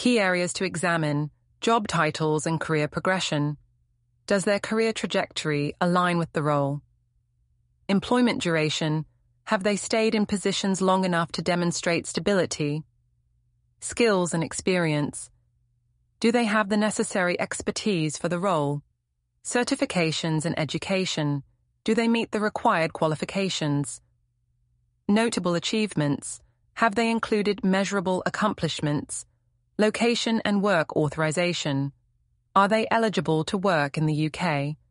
Key areas to examine: job titles and career progression. Does their career trajectory align with the role? Employment duration. Have they stayed in positions long enough to demonstrate stability? Skills and experience. Do they have the necessary expertise for the role? Certifications and education. Do they meet the required qualifications? Notable achievements. Have they included measurable accomplishments? Location and work authorization. Are they eligible to work in the UK?